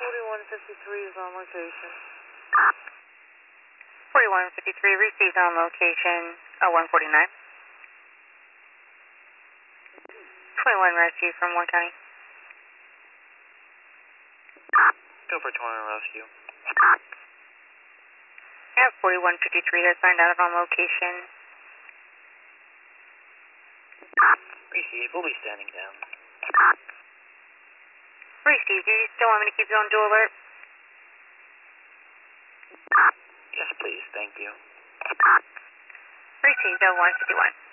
4153 is on location. 4153 received on location 149. 21 rescue from Warren County. Go for 21 rescue. Yeah, 4153 has signed out on location. Receive, we'll be standing down. Receive, do you still want me to keep you on dual alert? Yes, please, thank you. Received 0151.